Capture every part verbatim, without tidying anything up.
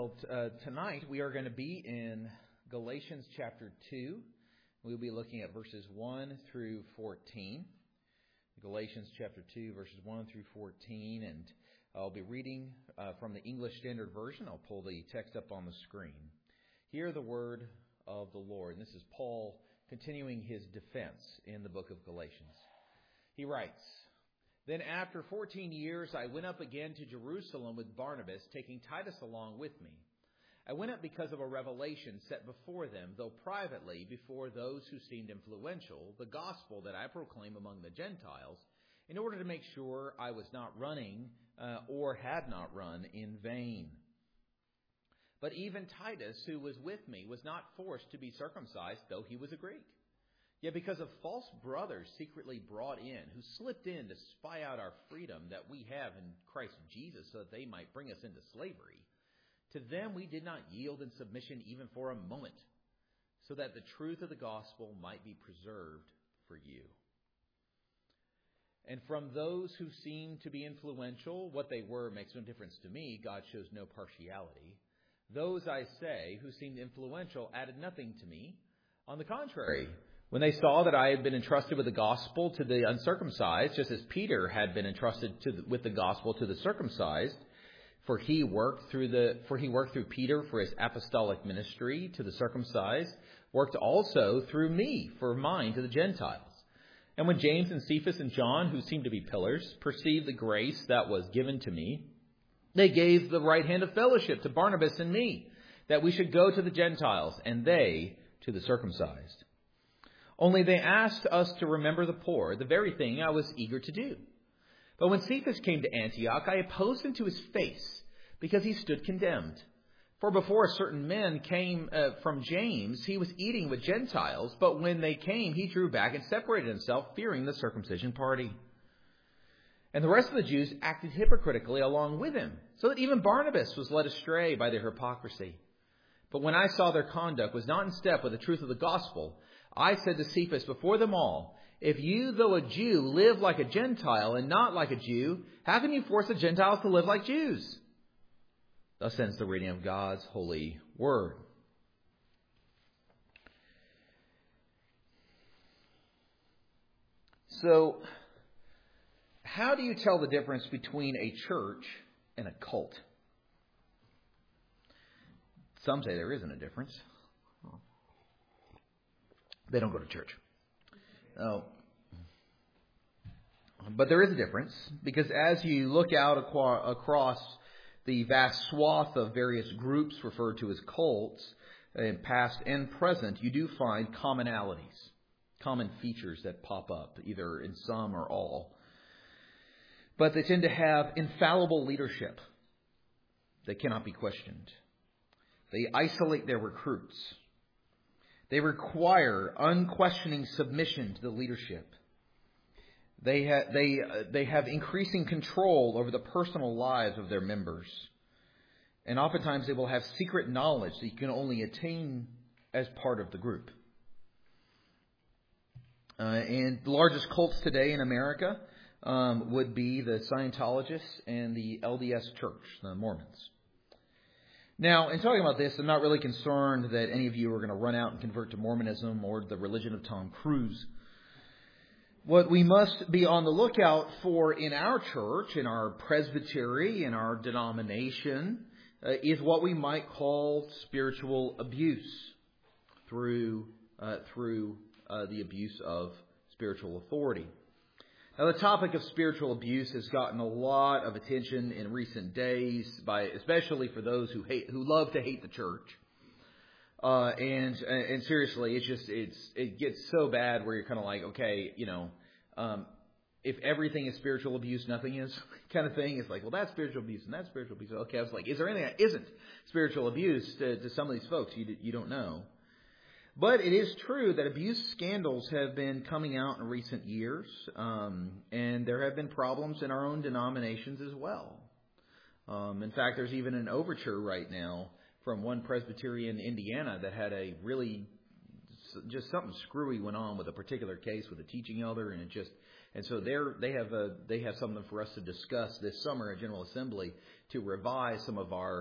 Well, t- uh, tonight we are going to be in Galatians chapter two. We'll be looking at verses one through fourteen. Galatians chapter two, verses one through fourteen. And I'll be reading uh, from the English Standard Version. I'll pull the text up on the screen. Hear the word of the Lord. And this is Paul continuing his defense in the book of Galatians. He writes, "Then after fourteen years I went up again to Jerusalem with Barnabas, taking Titus along with me. I went up because of a revelation set before them, though privately before those who seemed influential, the gospel that I proclaim among the Gentiles, in order to make sure I was not running uh, or had not run in vain. But even Titus, who was with me, was not forced to be circumcised, though he was a Greek. Yet because of false brothers secretly brought in, who slipped in to spy out our freedom that we have in Christ Jesus so that they might bring us into slavery, to them we did not yield in submission even for a moment, so that the truth of the gospel might be preserved for you. And from those who seem to be influential, what they were makes no difference to me. God shows no partiality. Those, I say, who seemed influential added nothing to me. On the contrary, when they saw that I had been entrusted with the gospel to the uncircumcised, just as Peter had been entrusted to the, with the gospel to the circumcised, for he worked through the for he worked through Peter for his apostolic ministry to the circumcised, worked also through me for mine to the Gentiles. And when James and Cephas and John, who seemed to be pillars, perceived the grace that was given to me, they gave the right hand of fellowship to Barnabas and me, that we should go to the Gentiles, and they to the circumcised. Only they asked us to remember the poor, the very thing I was eager to do. But when Cephas came to Antioch, I opposed him to his face, because he stood condemned. For before a certain men came uh, from James, he was eating with Gentiles, but when they came, he drew back and separated himself, fearing the circumcision party. And the rest of the Jews acted hypocritically along with him, so that even Barnabas was led astray by their hypocrisy. But when I saw their conduct was not in step with the truth of the gospel, I said to Cephas before them all, if you, though a Jew, live like a Gentile and not like a Jew, how can you force the Gentiles to live like Jews? Thus ends the reading of God's holy word. So, how do you tell the difference between a church and a cult? Some say there isn't a difference. They don't go to church. Oh. But there is a difference, because as you look out aqua- across the vast swath of various groups referred to as cults, in past and present, you do find commonalities, common features that pop up, either in some or all. But they tend to have infallible leadership that cannot be questioned. They isolate their recruits. They require unquestioning submission to the leadership. They ha- they uh, they have increasing control over the personal lives of their members. And oftentimes they will have secret knowledge that you can only attain as part of the group. Uh, and the largest cults today in America um, would be the Scientologists and the L D S Church, the Mormons. Now, in talking about this, I'm not really concerned that any of you are going to run out and convert to Mormonism or the religion of Tom Cruise. What we must be on the lookout for in our church, in our presbytery, in our denomination, uh, is what we might call spiritual abuse through uh, through uh, the abuse of spiritual authority. Now, the topic of spiritual abuse has gotten a lot of attention in recent days, by especially for those who hate, who love to hate the church. Uh, and and seriously, it's just it's it gets so bad where you're kind of like, okay, you know, um, if everything is spiritual abuse, nothing is, kind of thing. It's like, well, that's spiritual abuse and that's spiritual abuse. Okay, I was like, is there anything that isn't spiritual abuse to, to some of these folks? You you don't know. But it is true that abuse scandals have been coming out in recent years, um, and there have been problems in our own denominations as well. Um, in fact, there's even an overture right now from one Presbyterian in Indiana that had a really, just something screwy went on with a particular case with a teaching elder, and it just, and so they're, they have a, they have something for us to discuss this summer at General Assembly to revise some of our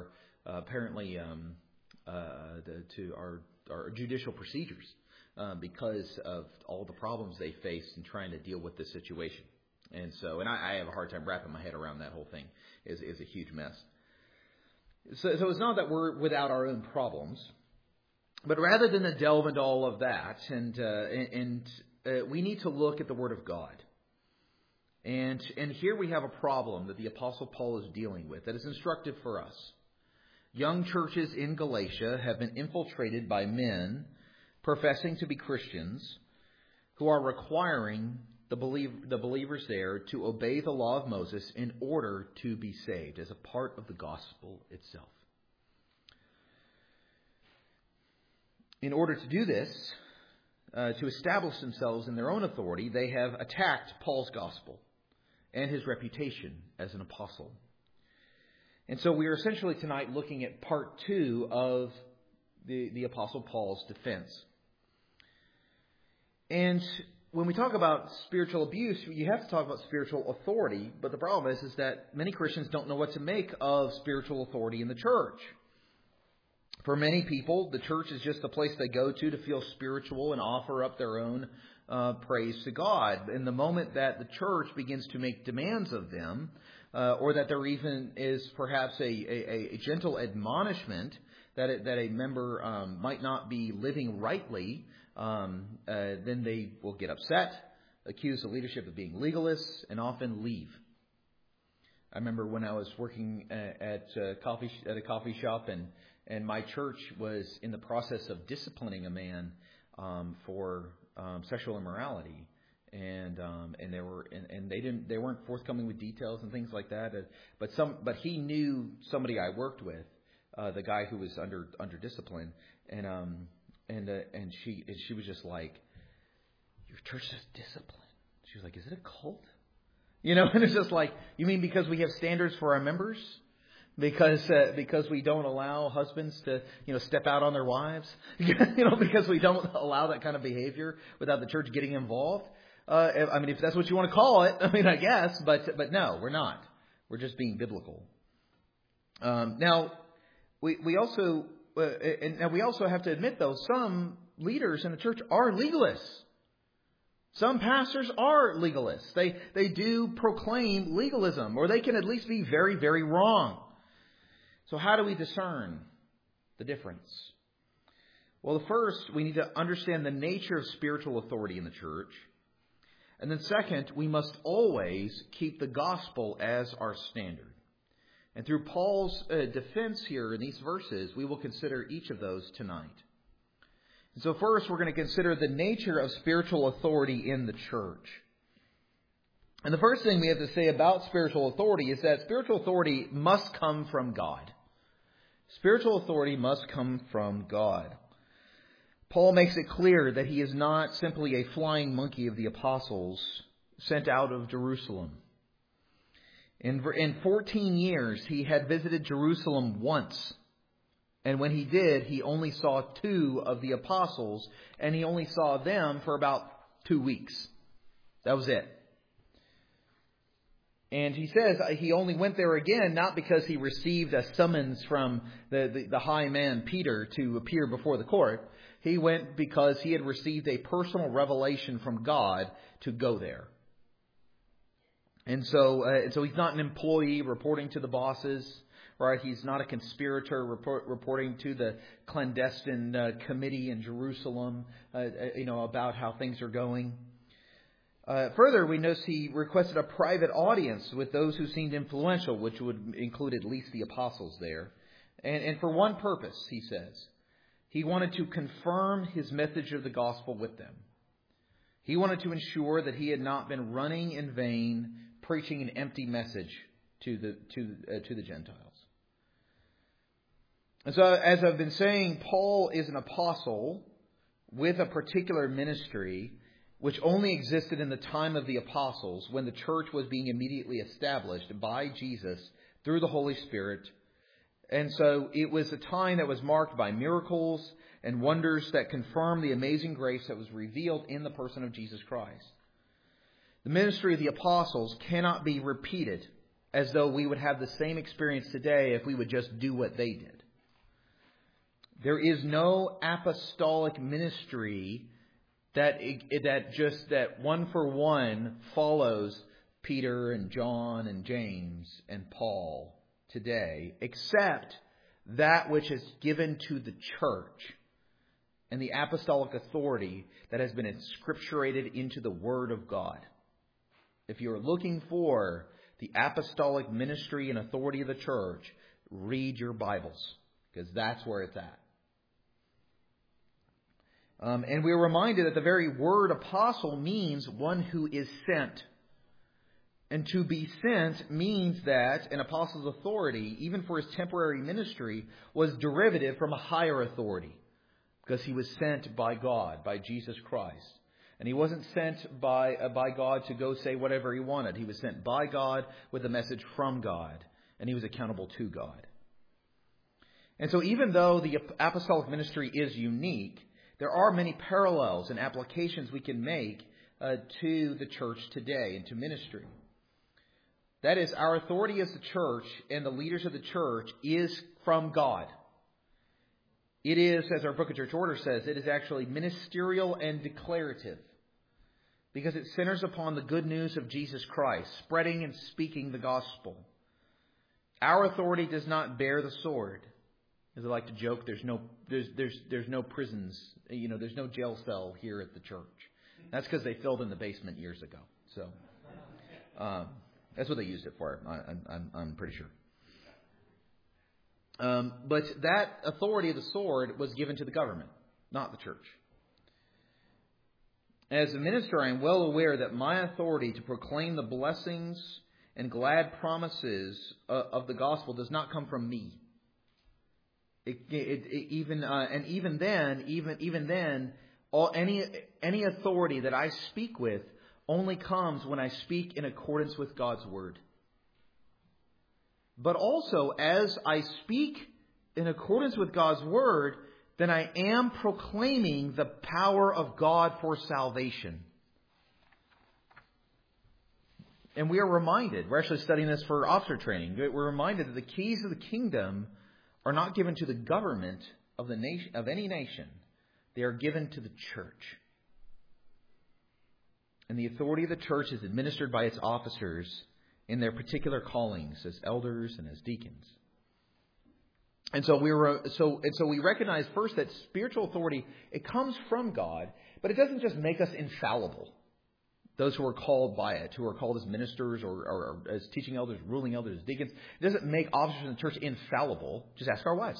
uh, apparently um, uh, the, to our, our judicial procedures uh, because of all the problems they faced in trying to deal with this situation. And so, and I, I have a hard time wrapping my head around that whole thing. Is is a huge mess. So, so it's not that we're without our own problems, but rather than to delve into all of that, and uh, and uh, we need to look at the Word of God. And and here we have a problem that the Apostle Paul is dealing with that is instructive for us. Young churches in Galatia have been infiltrated by men professing to be Christians who are requiring the, believer, the believers there to obey the law of Moses in order to be saved as a part of the gospel itself. In order to do this, uh, to establish themselves in their own authority, they have attacked Paul's gospel and his reputation as an apostle. And so we are essentially tonight looking at part two of the, the Apostle Paul's defense. And when we talk about spiritual abuse, you have to talk about spiritual authority. But the problem is, is that many Christians don't know what to make of spiritual authority in the church. For many people, the church is just a place they go to to feel spiritual and offer up their own uh, praise to God. And the moment that the church begins to make demands of them, uh, or that there even is perhaps a, a, a gentle admonishment that it, that a member um, might not be living rightly, um, uh, then they will get upset, accuse the leadership of being legalists, and often leave. I remember when I was working at a coffee at a coffee shop, and and my church was in the process of disciplining a man um, for um, sexual immorality, and um, and they were and, and they didn't they weren't forthcoming with details and things like that. But some but he knew somebody I worked with, uh, the guy who was under under discipline, and um and uh, and she and she was just like, "Your church is discipline." She was like, "Is it a cult?" You know, and it's just like, you mean because we have standards for our members? Because uh, because we don't allow husbands to, you know, step out on their wives? You know, because we don't allow that kind of behavior without the church getting involved? Uh, I mean, if that's what you want to call it, I mean, I guess. But but no, we're not. We're just being biblical. Um, now, we we also uh, and, and we also have to admit, though, some leaders in the church are legalists. Some pastors are legalists. They they do proclaim legalism, or they can at least be very, very wrong. So how do we discern the difference? Well, first, we need to understand the nature of spiritual authority in the church. And then second, we must always keep the gospel as our standard. And through Paul's uh, defense here in these verses, we will consider each of those tonight. So first, we're going to consider the nature of spiritual authority in the church. And the first thing we have to say about spiritual authority is that spiritual authority must come from God. Spiritual authority must come from God. Paul makes it clear that he is not simply a flying monkey of the apostles sent out of Jerusalem. In, in fourteen years, he had visited Jerusalem once. And when he did, he only saw two of the apostles, and he only saw them for about two weeks. That was it. And he says he only went there again, not because he received a summons from the, the, the high man, Peter, to appear before the court. He went because he had received a personal revelation from God to go there. And so, uh, and so he's not an employee reporting to the bosses. Right, he's not a conspirator report, reporting to the clandestine uh, committee in Jerusalem, uh, you know, about how things are going. Uh, further, we notice he requested a private audience with those who seemed influential, which would include at least the apostles there. And, and for one purpose, he says. He wanted to confirm his message of the gospel with them. He wanted to ensure that he had not been running in vain, preaching an empty message to the to uh, to the Gentiles. And so, as I've been saying, Paul is an apostle with a particular ministry which only existed in the time of the apostles, when the church was being immediately established by Jesus through the Holy Spirit. And so it was a time that was marked by miracles and wonders that confirmed the amazing grace that was revealed in the person of Jesus Christ. The ministry of the apostles cannot be repeated as though we would have the same experience today if we would just do what they did. There is no apostolic ministry that that just that one for one follows Peter and John and James and Paul today, except that which is given to the church and the apostolic authority that has been inscripturated into the Word of God. If you're looking for the apostolic ministry and authority of the church, read your Bibles, because that's where it's at. Um, and we're reminded that the very word apostle means one who is sent. And to be sent means that an apostle's authority, even for his temporary ministry, was derivative from a higher authority. Because he was sent by God, by Jesus Christ. And he wasn't sent by, uh, by God to go say whatever he wanted. He was sent by God with a message from God. And he was accountable to God. And so even though the apostolic ministry is unique, there are many parallels and applications we can make uh, to the church today and to ministry. That is, our authority as the church and the leaders of the church is from God. It is, as our Book of Church Order says, it is actually ministerial and declarative. Because it centers upon the good news of Jesus Christ, spreading and speaking the gospel. Our authority does not bear the sword. As I like to joke, there's no there's there's there's no prisons, you know, there's no jail cell here at the church. That's because they filled in the basement years ago. So um, that's what they used it for. I, I'm I'm pretty sure. Um, but that authority of the sword was given to the government, not the church. As a minister, I am well aware that my authority to proclaim the blessings and glad promises uh, of the gospel does not come from me. It, it, it, even uh, and even then, even even then, all any any authority that I speak with only comes when I speak in accordance with God's word. But also, as I speak in accordance with God's word, then I am proclaiming the power of God for salvation. And we are reminded, we're actually studying this for officer training, we're reminded that the keys of the kingdom are not given to the government of the nation, of any nation. They are given to the church. And the authority of the church is administered by its officers in their particular callings as elders and as deacons. And so we were, so and so we recognize first that spiritual authority, it comes from God, but it doesn't just make us infallible. Those who are called by it, who are called as ministers or, or, or as teaching elders, ruling elders, deacons, it doesn't make officers in the church infallible. Just ask our wives.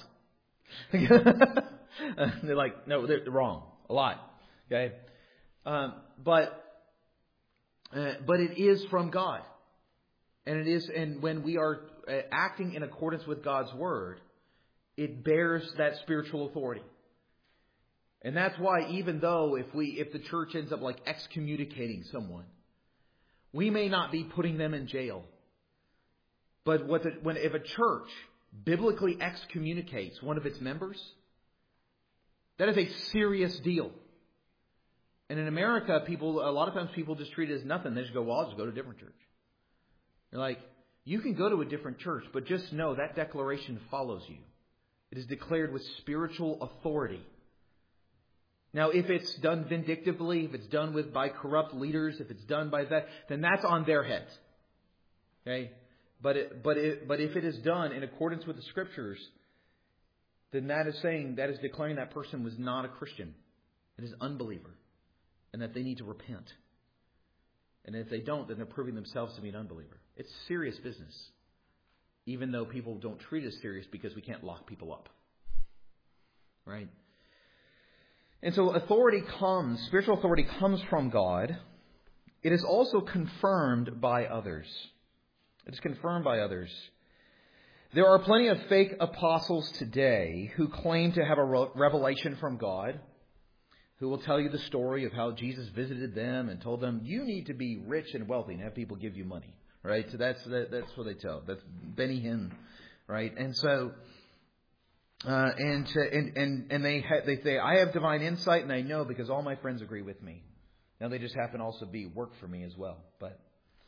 They're like, no, they're wrong a lot. Okay, um, but uh, but it is from God. And it is, and when we are acting in accordance with God's word, it bears that spiritual authority. And that's why, even though if we, if the church ends up like excommunicating someone, we may not be putting them in jail. But what the, when if a church biblically excommunicates one of its members, that is a serious deal. And in America, people a lot of times people just treat it as nothing. They just go, "Well, I'll just go to a different church." They're like, you can go to a different church, but just know that declaration follows you. It is declared with spiritual authority. Now, if it's done vindictively, if it's done with by corrupt leaders, if it's done by that, then that's on their heads. Okay, but it, but it, but if it is done in accordance with the Scriptures, then that is saying that is declaring that person was not a Christian, it is an unbeliever, and that they need to repent. And if they don't, then they're proving themselves to be an unbeliever. It's serious business, even though people don't treat it as serious because we can't lock people up. Right? And so authority comes, spiritual authority comes from God. It is also confirmed by others. It is confirmed by others. There are plenty of fake apostles today who claim to have a revelation from God, who will tell you the story of how Jesus visited them and told them, you need to be rich and wealthy and have people give you money. Right? So that's that, that's what they tell. That's Benny Hinn. Right? And so, uh, and, and and and they ha- they say, I have divine insight and I know because all my friends agree with me. Now they just happen to also be work for me as well. But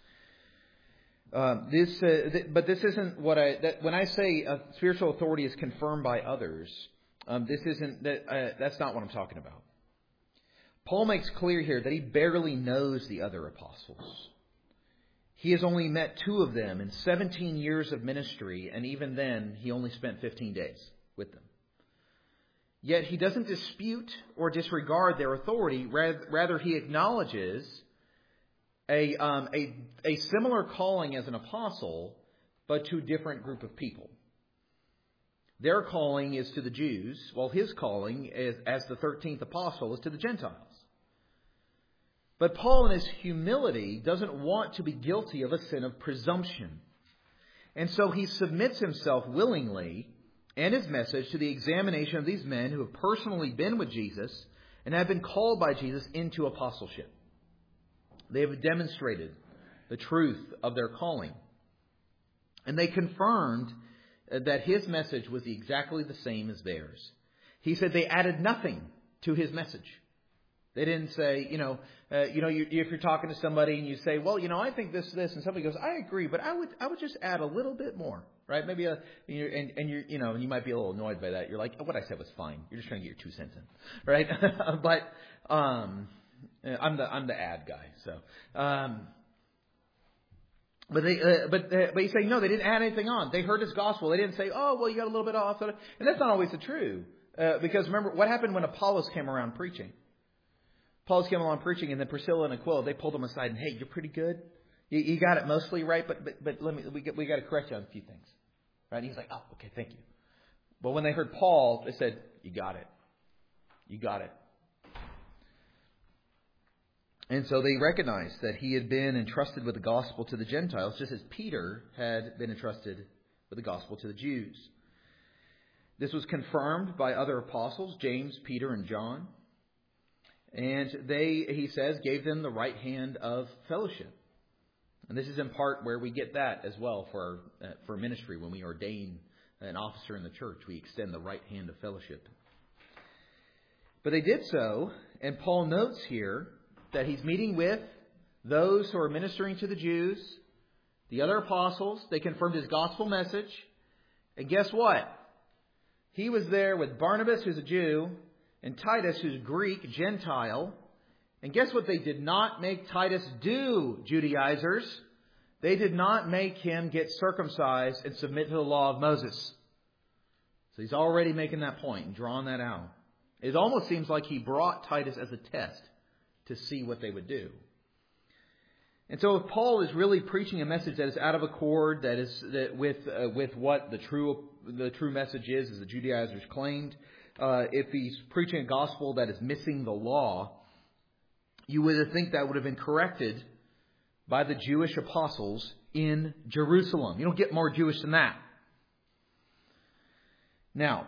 uh, this, uh, th- but this isn't what I. That when I say uh, spiritual authority is confirmed by others. Um, this isn't that. Uh, that's not what I'm talking about. Paul makes clear here that he barely knows the other apostles. He has only met two of them in seventeen years of ministry, and even then, he only spent fifteen days with them. Yet he doesn't dispute or disregard their authority. Rather, he acknowledges a, um, a, a similar calling as an apostle, but to a different group of people. Their calling is to the Jews, while his calling is, as the thirteenth apostle, is to the Gentiles. But Paul, in his humility, doesn't want to be guilty of a sin of presumption. And so he submits himself willingly and his message to the examination of these men who have personally been with Jesus and have been called by Jesus into apostleship. They have demonstrated the truth of their calling. And they confirmed that his message was exactly the same as theirs. He said they added nothing to his message. They didn't say, you know, uh, you know, you, if you're talking to somebody and you say, well, you know, I think this, this, and somebody goes, I agree, but I would, I would just add a little bit more, right? Maybe a, and, and you're, you know, and you might be a little annoyed by that. You're like, oh, what I said was fine. You're just trying to get your two cents in, right? but um, I'm the, I'm the ad guy, so. Um, But they, uh, but uh, but you say no, they didn't add anything on. They heard his gospel. They didn't say, oh, well, you got a little bit off, and that's not always the true. Uh, because remember what happened when Apollos came around preaching. Apollos came along preaching, and then Priscilla and Aquila, they pulled him aside and, hey, you're pretty good. You, you got it mostly right, but but but let me we got, we got to correct you on a few things, right? And he's like, oh, okay, thank you. But when they heard Paul, they said, you got it, you got it. And so they recognized that he had been entrusted with the gospel to the Gentiles, just as Peter had been entrusted with the gospel to the Jews. This was confirmed by other apostles, James, Peter, and John. And they, he says, gave them the right hand of fellowship. And this is in part where we get that as well for our, uh, for ministry. When we ordain an officer in the church, we extend the right hand of fellowship. But they did so, and Paul notes here that he's meeting with those who are ministering to the Jews, the other apostles. They confirmed his gospel message. And guess what? He was there with Barnabas, who's a Jew, and Titus, who's Greek, Gentile. And guess what they did not make Titus do, Judaizers? They did not make him get circumcised and submit to the law of Moses. So he's already making that point and drawing that out. It almost seems like he brought Titus as a test to see what they would do. And so if Paul is really preaching a message that is out of accord, that is that with uh, with what the true the true message is, as the Judaizers claimed, uh, if he's preaching a gospel that is missing the law, you would think that would have been corrected by the Jewish apostles in Jerusalem. You don't get more Jewish than that. Now,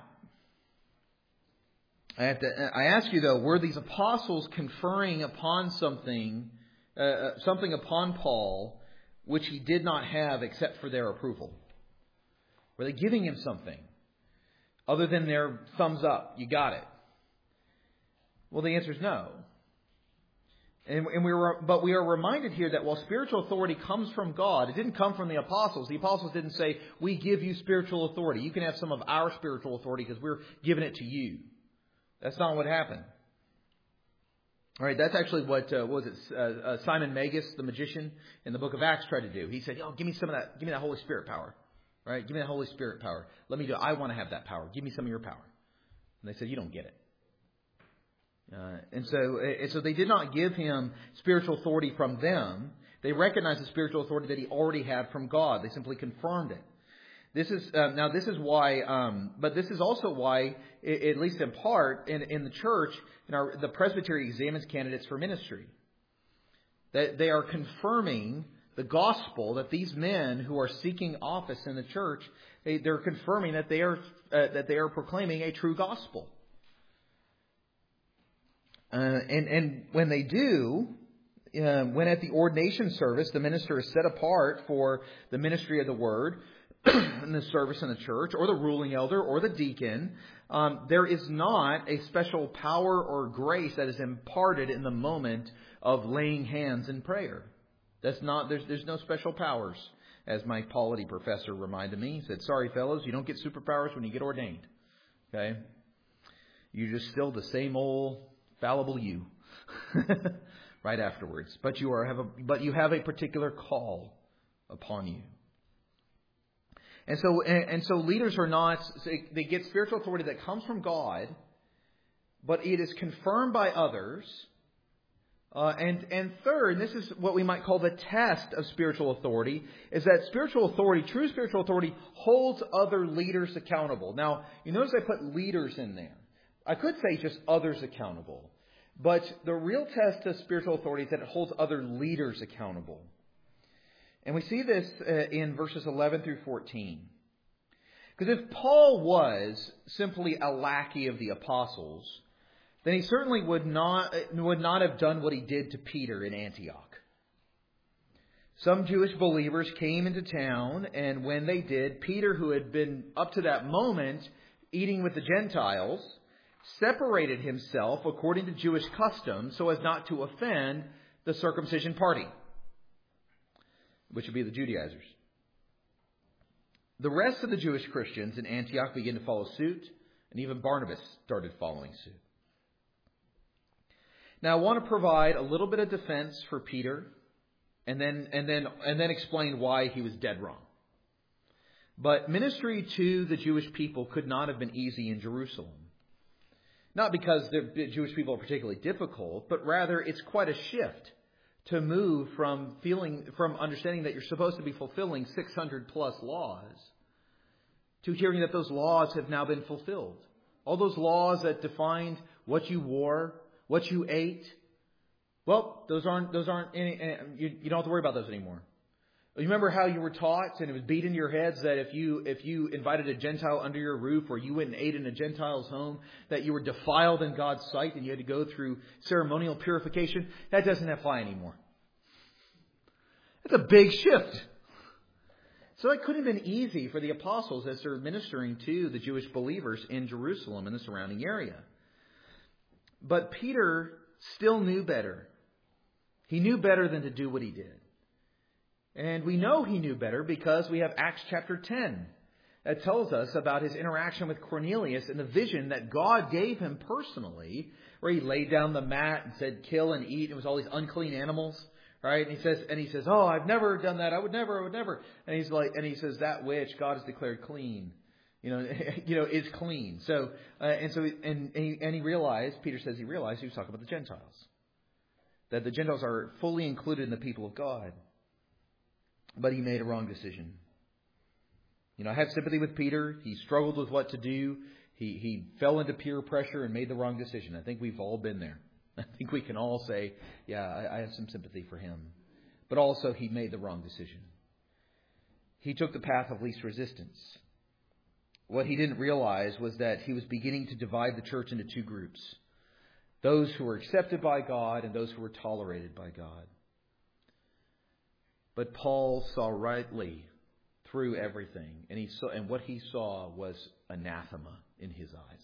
I have to. I ask you though, were these apostles conferring upon something, uh, something upon Paul, which he did not have except for their approval? Were they giving him something other than their thumbs up? You got it. Well, the answer is no. And, and we were, but we are reminded here that while spiritual authority comes from God, it didn't come from the apostles. The apostles didn't say, "We give you spiritual authority. You can have some of our spiritual authority because we're giving it to you." That's not what happened. All right, that's actually what, uh, what was it? Uh, uh, Simon Magus, the magician, in the book of Acts tried to do. He said, "Oh, give me some of that. Give me that Holy Spirit power, right? Give me that Holy Spirit power. Let me do it. I want to have that power. Give me some of your power." And they said, "You don't get it." Uh, and so, and so they did not give him spiritual authority from them. They recognized the spiritual authority that he already had from God. They simply confirmed it. This is uh, now. This is why, um, but this is also why, at least in part, in, in the church, in our, the presbytery examines candidates for ministry. That they are confirming the gospel that these men who are seeking office in the church, they, they're confirming that they are uh, that they are proclaiming a true gospel. Uh, and and when they do, uh, when at the ordination service, the minister is set apart for the ministry of the word. In the service in the church, or the ruling elder, or the deacon, um, there is not a special power or grace that is imparted in the moment of laying hands in prayer. That's not. There's there's no special powers, as my polity professor reminded me. He said, "Sorry, fellows, you don't get superpowers when you get ordained." Okay, You're just still the same old fallible you right afterwards. But you are have a but you have a particular call upon you. And so and, and so leaders are not they get spiritual authority that comes from God, but it is confirmed by others. Uh, and, and third, and this is what we might call the test of spiritual authority, is that spiritual authority, true spiritual authority, holds other leaders accountable. Now, you notice I put leaders in there. I could say just others accountable. But the real test of spiritual authority is that it holds other leaders accountable. And we see this uh, in verses eleven through fourteen. Because if Paul was simply a lackey of the apostles, then he certainly would not would not have done what he did to Peter in Antioch. Some Jewish believers came into town, and when they did, Peter, who had been up to that moment eating with the Gentiles, separated himself according to Jewish custom so as not to offend the circumcision party, which would be the Judaizers. The rest of the Jewish Christians in Antioch began to follow suit, and even Barnabas started following suit. Now, I want to provide a little bit of defense for Peter, and then and then and then explain why he was dead wrong. But ministry to the Jewish people could not have been easy in Jerusalem. Not because the Jewish people are particularly difficult, but rather it's quite a shift to move from feeling from understanding that you're supposed to be fulfilling six hundred plus laws to hearing that those laws have now been fulfilled. All those laws that defined what you wore, what you ate, well, those aren't those aren't any. You, you don't have to worry about those anymore. You remember how you were taught, and it was beat into your heads that if you if you invited a Gentile under your roof, or you went and ate in a Gentile's home, that you were defiled in God's sight, and you had to go through ceremonial purification. That doesn't apply anymore. That's a big shift. So it couldn't have been easy for the apostles as they're ministering to the Jewish believers in Jerusalem and the surrounding area. But Peter still knew better. He knew better than to do what he did. And we know he knew better because we have Acts chapter ten that tells us about his interaction with Cornelius and the vision that God gave him personally, where he laid down the mat and said, kill and eat. It was all these unclean animals, right? And he says, and he says, oh, I've never done that. I would never, I would never. And he's like, and he says, that which God has declared clean, you know, you know, is clean. So, uh, and so, and, and he, and he realized, Peter says he realized he was talking about the Gentiles, that the Gentiles are fully included in the people of God. But he made a wrong decision. You know, I have sympathy with Peter. He struggled with what to do. He he fell into peer pressure and made the wrong decision. I think we've all been there. I think we can all say, yeah, I, I have some sympathy for him. But also, he made the wrong decision. He took the path of least resistance. What he didn't realize was that he was beginning to divide the church into two groups. Those who were accepted by God and those who were tolerated by God. But Paul saw rightly through everything, and he saw, and what he saw was anathema in his eyes.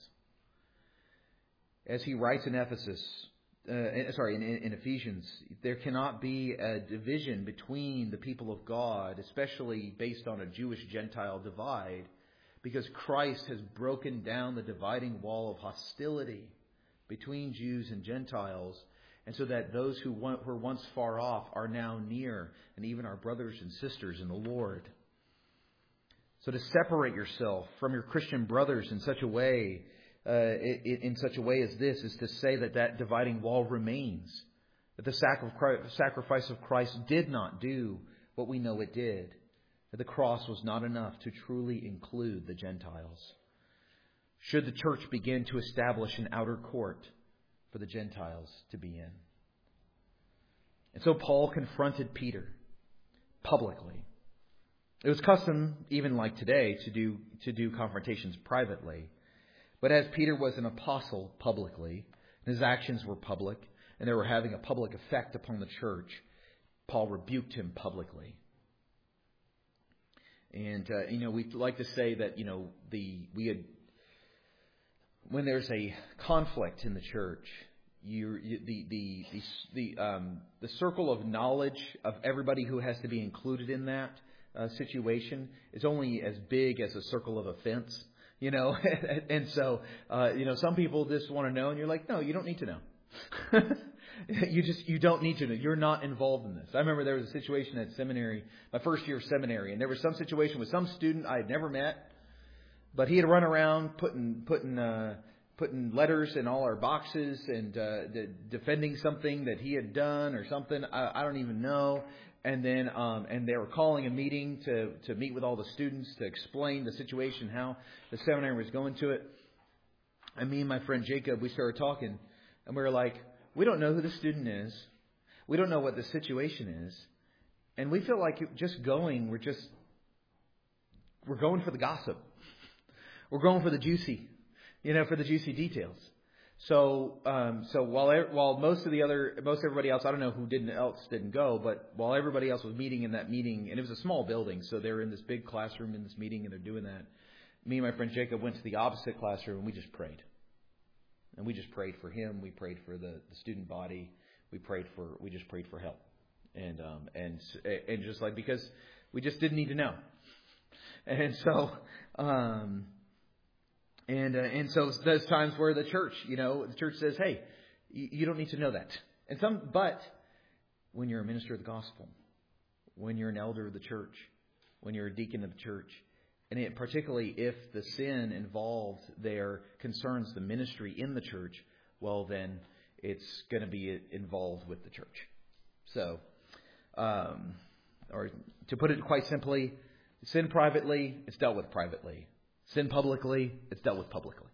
As he writes in Ephesus, uh, sorry, in, in Ephesians, there cannot be a division between the people of God, especially based on a Jewish-Gentile divide, because Christ has broken down the dividing wall of hostility between Jews and Gentiles. And so that those who were once far off are now near, and even our brothers and sisters in the Lord. So to separate yourself from your Christian brothers in such a way, uh, in such a way as this, is to say that that dividing wall remains. That the sacrifice of Christ did not do what we know it did. That the cross was not enough to truly include the Gentiles. Should the church begin to establish an outer court for the Gentiles to be in. And so Paul confronted Peter publicly. It was custom, even like today, to do to do confrontations privately. But as Peter was an apostle publicly, and his actions were public, and they were having a public effect upon the church, Paul rebuked him publicly. And uh, you know, we like to say that you know the we had. When there's a conflict in the church, you, you, the the the the, um, the circle of knowledge of everybody who has to be included in that uh, situation is only as big as a circle of offense. You know, and so, uh, you know, some people just want to know, and you're like, no, you don't need to know. you just, you don't need to know. You're not involved in this. I remember there was a situation at seminary, my first year of seminary, and there was some situation with some student I had never met, but he had run around putting, putting, uh, putting letters in all our boxes and, uh, de- defending something that he had done or something. I, I don't even know. And then, um, and they were calling a meeting to, to meet with all the students to explain the situation, how the seminary was going to it. And me and my friend Jacob, we started talking, and we were like, we don't know who the student is. We don't know what the situation is. And we feel like just going, we're just, we're going for the gossip. We're going for the juicy, you know, for the juicy details. So, um, so while while most of the other, most everybody else, I don't know who didn't else didn't go, but while everybody else was meeting in that meeting, and it was a small building, so they were in this big classroom in this meeting, and they're doing that. Me and my friend Jacob went to the opposite classroom, and we just prayed. And we just prayed for him. We prayed for the, the student body. We prayed for, we just prayed for help, and um, and and just like because we just didn't need to know, and so. Um, And uh, and so there's times where the church, you know, the church says, hey, you, you don't need to know that. And some, but when you're a minister of the gospel, when you're an elder of the church, when you're a deacon of the church, and it, particularly if the sin involved there concerns the ministry in the church, well, then it's going to be involved with the church. So, um, or to put it quite simply, sin privately, it's dealt with privately. Sin publicly, it's dealt with publicly.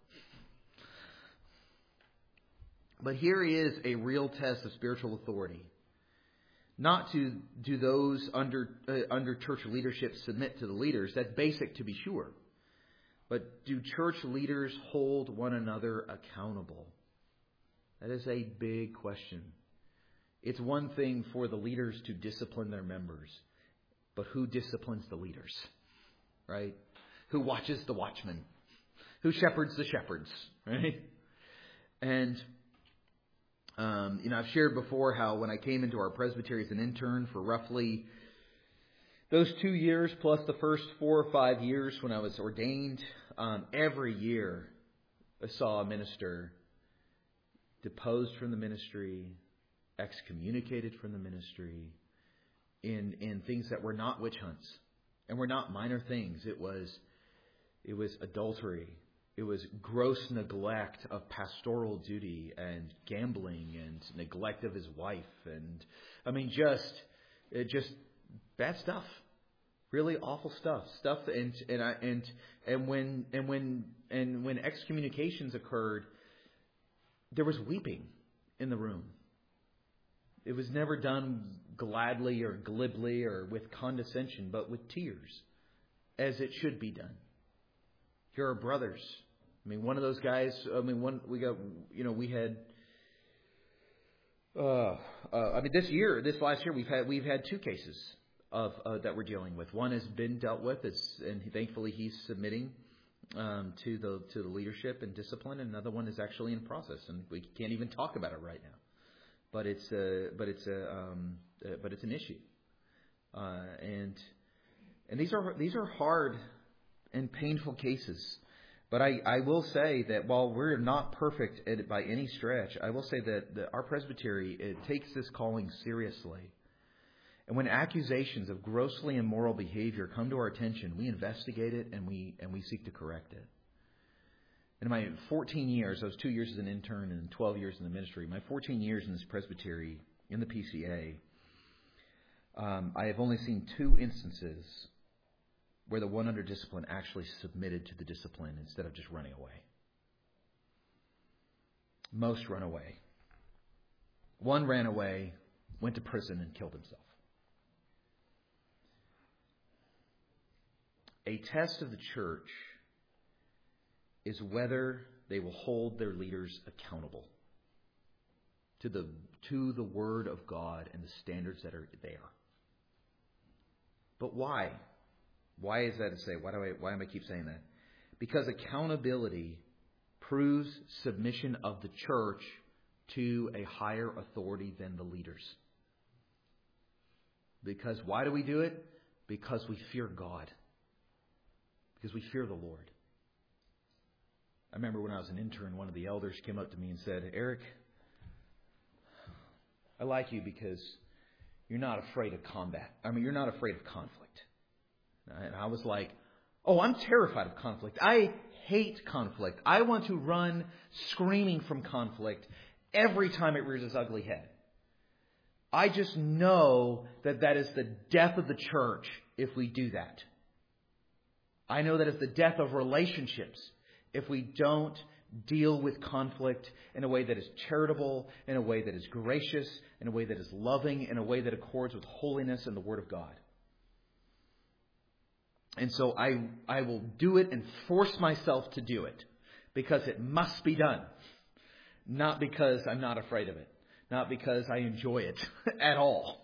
But here is a real test of spiritual authority. Not to do those under uh, under church leadership submit to the leaders. That's basic, to be sure. But do church leaders hold one another accountable? That is a big question. It's one thing for the leaders to discipline their members, but who disciplines the leaders? Right? Who watches the watchmen? Who shepherds the shepherds? Right? And, um, you know, I've shared before how when I came into our presbytery as an intern for roughly those two years plus the first four or five years when I was ordained, um, every year I saw a minister deposed from the ministry, excommunicated from the ministry, in in things that were not witch hunts and were not minor things. It was It was adultery. It was gross neglect of pastoral duty and gambling and neglect of his wife. And I mean, just, it just bad stuff, really awful stuff, stuff. And, and I, and, and when, and when, and when excommunications occurred, there was weeping in the room. It was never done gladly or glibly or with condescension, but with tears, as it should be done. Here are brothers. I mean, one of those guys, I mean, one, we got, you know, we had, uh, uh, I mean, this year, this last year, we've had, we've had two cases of, uh, that we're dealing with. One has been dealt with, it's, and thankfully he's submitting, um, to the, to the leadership and discipline. And another one is actually in process, and we can't even talk about it right now. But it's, uh, but it's, uh, um, uh, but it's an issue. Uh, and, and these are, these are hard and painful cases. But I, I will say that while we're not perfect at it by any stretch, I will say that the, our presbytery, it takes this calling seriously. And when accusations of grossly immoral behavior come to our attention, we investigate it and we and we seek to correct it. In my fourteen years, I was two years as an intern and twelve years in the ministry, my fourteen years in this presbytery, in the P C A, um, I have only seen two instances where the one under discipline actually submitted to the discipline instead of just running away. Most run away. One ran away, went to prison, and killed himself. A test of the church is whether they will hold their leaders accountable to the to the Word of God and the standards that are there. But why? Why is that to say? Why do I why am I keep saying that? Because accountability proves submission of the church to a higher authority than the leaders. Because why do we do it? Because we fear God. Because we fear the Lord. I remember when I was an intern, one of the elders came up to me and said, Eric, I like you because you're not afraid of combat. I mean, you're not afraid of conflict. And I was like, oh, I'm terrified of conflict. I hate conflict. I want to run screaming from conflict every time it rears its ugly head. I just know that that is the death of the church if we do that. I know that it's the death of relationships if we don't deal with conflict in a way that is charitable, in a way that is gracious, in a way that is loving, in a way that accords with holiness and the Word of God. And so I I will do it and force myself to do it because it must be done. Not because I'm not afraid of it. Not because I enjoy it at all.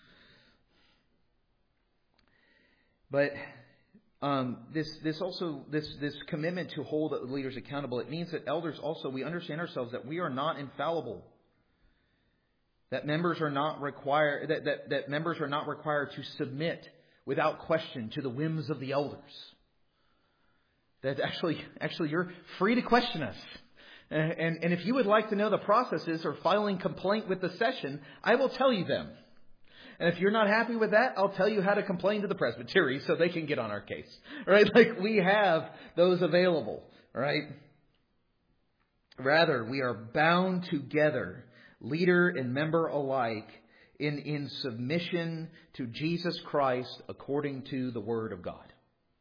But um, this this also this this commitment to hold leaders accountable, it means that elders also, we understand ourselves that we are not infallible. That members are not required that, that, that members are not required to submit without question to the whims of the elders. That actually actually you're free to question us. And, and, and if you would like to know the processes or filing complaint with the session, I will tell you them. And if you're not happy with that, I'll tell you how to complain to the presbytery so they can get on our case. All right? Like we have those available. All right? Rather, we are bound together, leader and member alike, in, in submission to Jesus Christ according to the Word of God.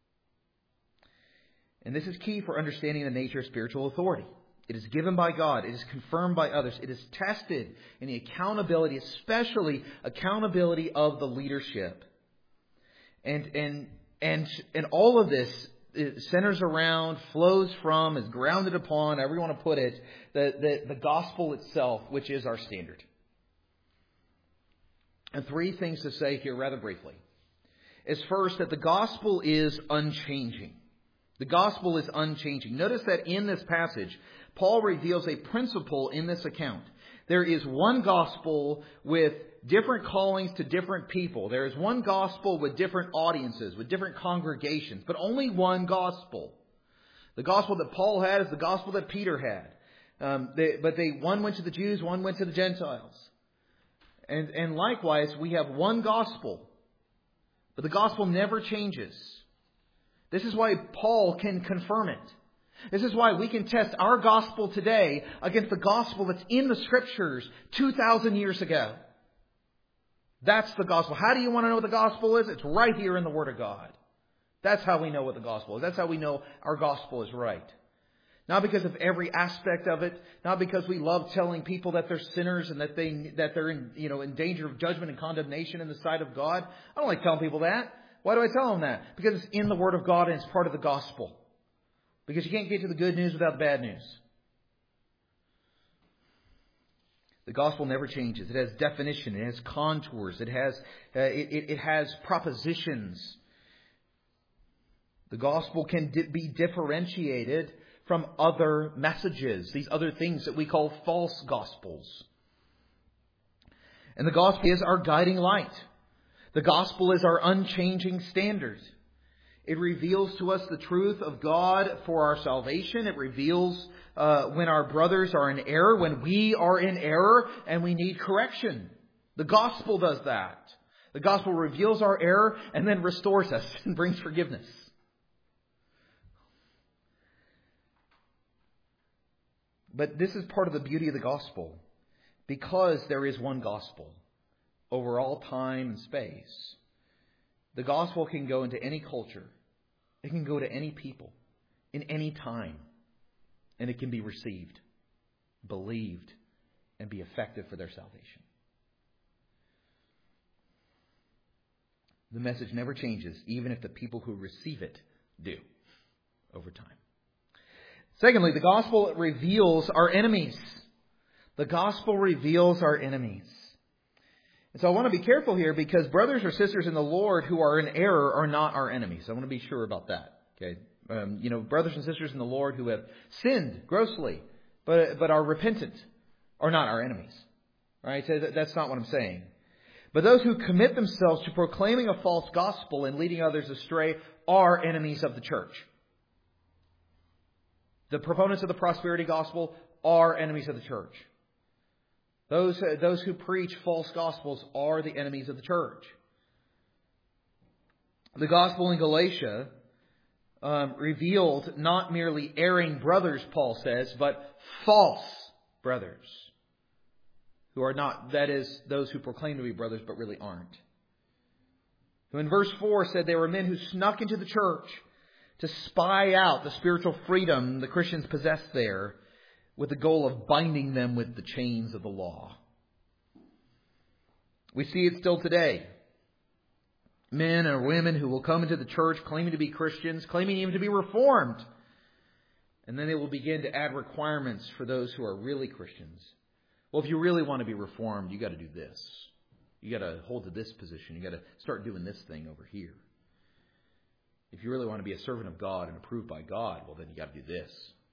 And this is key for understanding the nature of spiritual authority. It is given by God. It is confirmed by others. It is tested in the accountability, especially accountability of the leadership. And and and and all of this centers around, flows from, is grounded upon, however you want to put it, the, the, the gospel itself, which is our standard. And three things to say here rather briefly is first that the gospel is unchanging. The gospel is unchanging. Notice that in this passage, Paul reveals a principle in this account. There is one gospel with different callings to different people. There is one gospel with different audiences, with different congregations, but only one gospel. The gospel that Paul had is the gospel that Peter had. Um, they, but they one went to the Jews, one went to the Gentiles. And, and likewise, we have one gospel. But the gospel never changes. This is why Paul can confirm it. This is why we can test our gospel today against the gospel that's in the Scriptures two thousand years ago. That's the gospel. How do you want to know what the gospel is? It's right here in the Word of God. That's how we know what the gospel is. That's how we know our gospel is right. Not because of every aspect of it. Not because we love telling people that they're sinners and that they that they're in you know in danger of judgment and condemnation in the sight of God. I don't like telling people that. Why do I tell them that? Because it's in the Word of God and it's part of the gospel. Because you can't get to the good news without the bad news. The gospel never changes. It has definition. It has contours. It has uh, it, it, it has propositions. The gospel can di- be differentiated from other messages. These other things that we call false gospels. And the gospel is our guiding light. The gospel is our unchanging standard. It reveals to us the truth of God for our salvation. It reveals uh, when our brothers are in error, when we are in error and we need correction. The gospel does that. The gospel reveals our error and then restores us and brings forgiveness. But this is part of the beauty of the gospel. Because there is one gospel over all time and space. The gospel can go into any culture. It can go to any people, in any time, and it can be received, believed, and be effective for their salvation. The message never changes, even if the people who receive it do, over time. Secondly, the gospel reveals our enemies. The gospel reveals our enemies. And so I want to be careful here because brothers or sisters in the Lord who are in error are not our enemies. I want to be sure about that. Okay, um, you know, brothers and sisters in the Lord who have sinned grossly, but but are repentant, are not our enemies. Right? So that's not what I'm saying. But those who commit themselves to proclaiming a false gospel and leading others astray are enemies of the church. The proponents of the prosperity gospel are enemies of the church. Those, those who preach false gospels are the enemies of the church. The gospel in Galatia um, revealed not merely erring brothers, Paul says, but false brothers. Who are not, that is, those who proclaim to be brothers but really aren't. Who in verse four said they were men who snuck into the church to spy out the spiritual freedom the Christians possessed there, with the goal of binding them with the chains of the law. We see it still today. Men or women who will come into the church claiming to be Christians, claiming even to be Reformed. And then they will begin to add requirements for those who are really Christians. Well, if you really want to be Reformed, you got to do this. You got to hold to this position. You got to start doing this thing over here. If you really want to be a servant of God and approved by God, well, then you got to do this.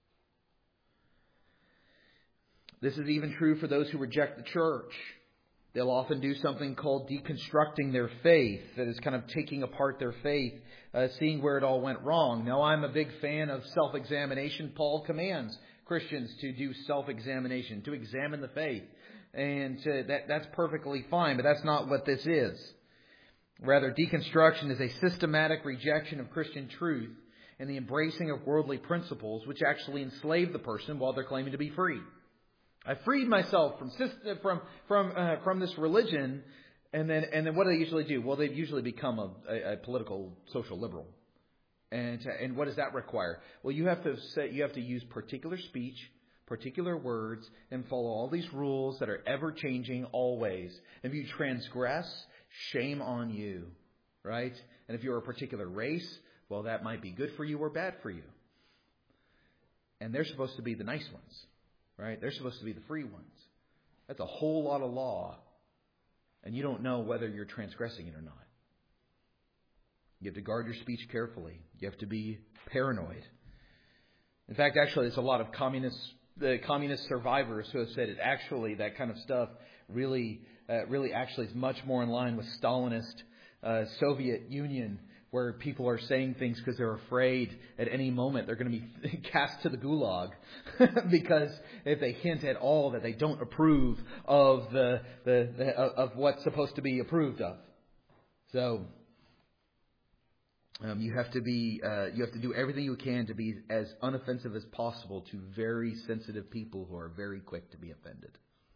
This is even true for those who reject the church. They'll often do something called deconstructing their faith. That is kind of taking apart their faith, uh, seeing where it all went wrong. Now, I'm a big fan of self-examination. Paul commands Christians to do self-examination, to examine the faith. And uh, that, that's perfectly fine, but that's not what this is. Rather, deconstruction is a systematic rejection of Christian truth and the embracing of worldly principles which actually enslave the person while they're claiming to be free. I freed myself from from from uh, from this religion, and then and then what do they usually do? Well, they usually become a, a, a political social liberal, and and what does that require? Well, you have to say you have to use particular speech, particular words, and follow all these rules that are ever changing always. And if you transgress, shame on you, right? And if you're a particular race, well, that might be good for you or bad for you. And they're supposed to be the nice ones. Right? They're supposed to be the free ones. That's a whole lot of law. And you don't know whether you're transgressing it or not. You have to guard your speech carefully. You have to be paranoid. In fact, actually, there's a lot of communist, the communist survivors who have said it actually, that kind of stuff really, uh, really actually is much more in line with Stalinist uh, Soviet Union, where people are saying things because they're afraid at any moment they're going to be cast to the gulag because if they hint at all that they don't approve of the, the, the of what's supposed to be approved of. So um, you have to be uh, you have to do everything you can to be as unoffensive as possible to very sensitive people who are very quick to be offended.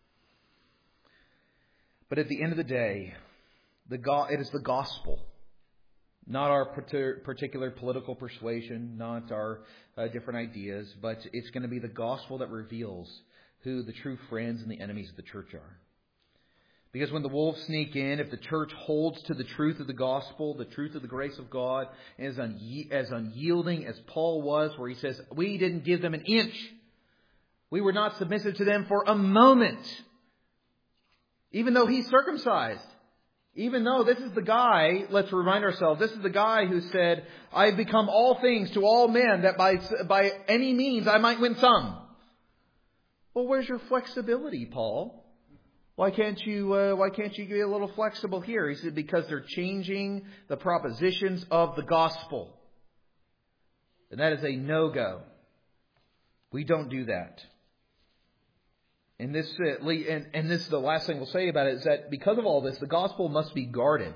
But at the end of the day, the go- it is the gospel. Not our particular political persuasion, not our uh, different ideas, but it's going to be the gospel that reveals who the true friends and the enemies of the church are. Because when the wolves sneak in, if the church holds to the truth of the gospel, the truth of the grace of God, as, unye- as unyielding as Paul was, where he says, we didn't give them an inch. We were not submissive to them for a moment. Even though he's circumcised. Even though this is the guy, let's remind ourselves, this is the guy who said, I've become all things to all men that by by any means I might win some. Well, where's your flexibility, Paul? Why can't you uh, why can't you be a little flexible here? He said, because they're changing the propositions of the gospel. And that is a no-go. We don't do that. And this, uh, and, and this, the last thing we'll say about it is that because of all this, the gospel must be guarded.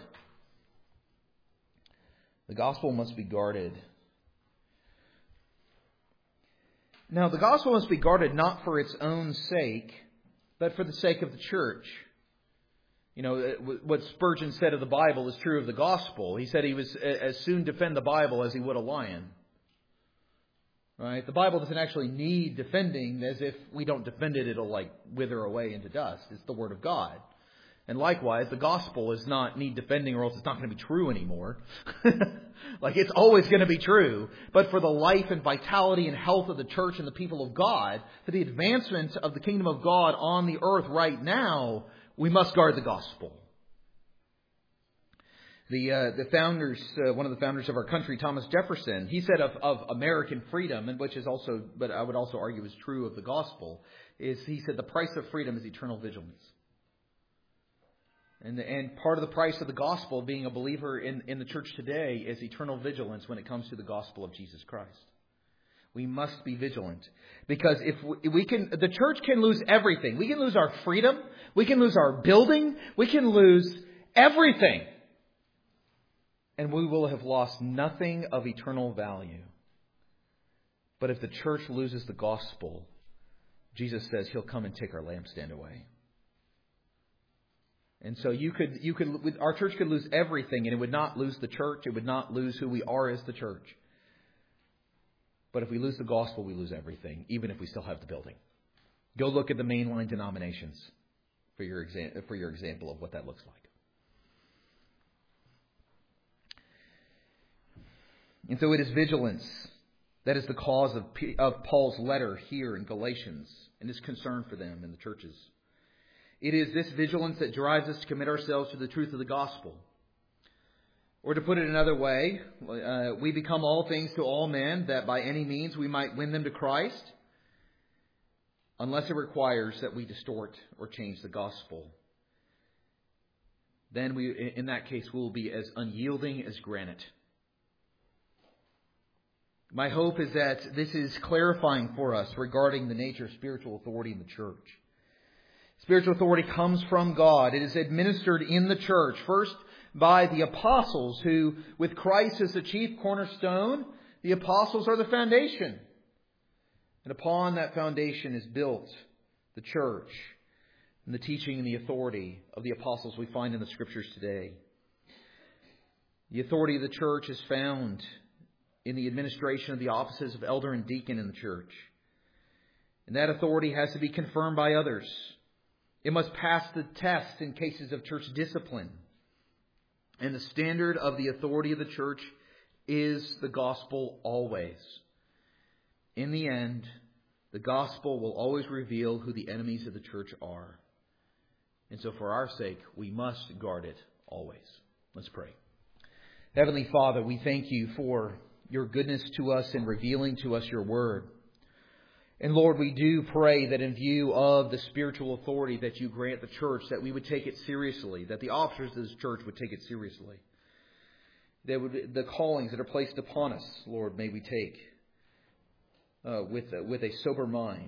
The gospel must be guarded. Now, the gospel must be guarded not for its own sake, but for the sake of the church. You know, what Spurgeon said of the Bible is true of the gospel. He said he was as soon defend the Bible as he would a lion. Right? The Bible doesn't actually need defending, as if we don't defend it, it'll like wither away into dust. It's the Word of God. And likewise, the gospel does not need defending, or else it's not going to be true anymore. Like, it's always going to be true. But for the life and vitality and health of the church and the people of God, for the advancement of the kingdom of God on the earth right now, we must guard the gospel. The uh, the founders, uh, one of the founders of our country, Thomas Jefferson, he said of, of American freedom, and which is also, but I would also argue is true of the gospel, is he said the price of freedom is eternal vigilance. And the, and part of the price of the gospel, being a believer in, in the church today, is eternal vigilance when it comes to the gospel of Jesus Christ. We must be vigilant. Because if we, we can, the church can lose everything. We can lose our freedom. We can lose our building. We can lose everything. And we will have lost nothing of eternal value. But if the church loses the gospel, Jesus says He'll come and take our lampstand away. And so you could, you could, our church could lose everything, and it would not lose the church. It would not lose who we are as the church. But if we lose the gospel, we lose everything, even if we still have the building. Go look at the mainline denominations for your exa- for your example of what that looks like. And so it is vigilance that is the cause of, P- of Paul's letter here in Galatians and his concern for them in the churches. It is this vigilance that drives us to commit ourselves to the truth of the gospel. Or to put it another way, uh, we become all things to all men, that by any means we might win them to Christ, unless it requires that we distort or change the gospel. Then we, in that case, we will be as unyielding as granite. My hope is that this is clarifying for us regarding the nature of spiritual authority in the church. Spiritual authority comes from God. It is administered in the church, first by the apostles, who, with Christ as the chief cornerstone, the apostles are the foundation. And upon that foundation is built the church and the teaching and the authority of the apostles we find in the Scriptures today. The authority of the church is found in the administration of the offices of elder and deacon in the church. And that authority has to be confirmed by others. It must pass the test in cases of church discipline. And the standard of the authority of the church is the gospel always. In the end, the gospel will always reveal who the enemies of the church are. And so for our sake, we must guard it always. Let's pray. Heavenly Father, we thank you for your goodness to us in revealing to us your word. And Lord, we do pray that in view of the spiritual authority that you grant the church, that we would take it seriously, that the officers of this church would take it seriously. That would, the callings that are placed upon us, Lord, may we take uh, with, uh, with a sober mind.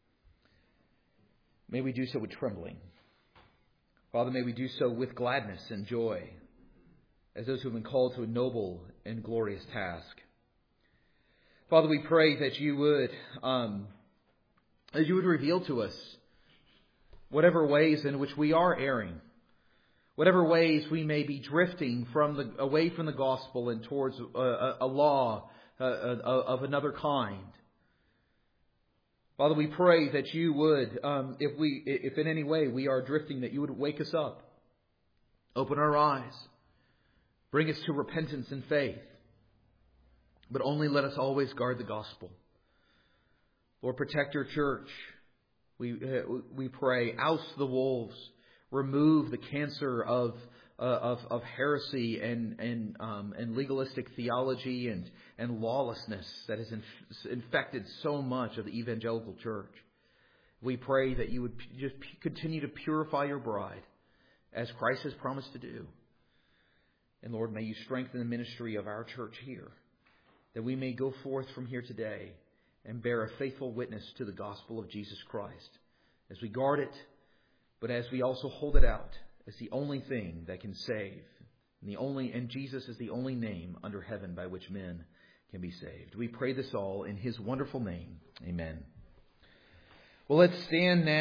May we do so with trembling. Father, may we do so with gladness and joy, as those who have been called to a noble and glorious task. Father, we pray that you would, um, that you would reveal to us whatever ways in which we are erring, whatever ways we may be drifting from the away from the gospel and towards a, a, a law uh, of another kind. Father, we pray that you would, um, if we, if in any way we are drifting, that you would wake us up, open our eyes, bring us to repentance and faith. But only let us always guard the gospel. Lord, protect your church. We uh, we pray. Oust the wolves. Remove the cancer of uh, of of heresy and and um, and legalistic theology and and lawlessness that has inf- infected so much of the evangelical church. We pray that you would p- just p- continue to purify your bride, as Christ has promised to do. And Lord, may you strengthen the ministry of our church here, that we may go forth from here today and bear a faithful witness to the gospel of Jesus Christ, as we guard it, but as we also hold it out as the only thing that can save, and the only and Jesus is the only name under heaven by which men can be saved. We pray this all in His wonderful name. Amen. Well, let's stand now.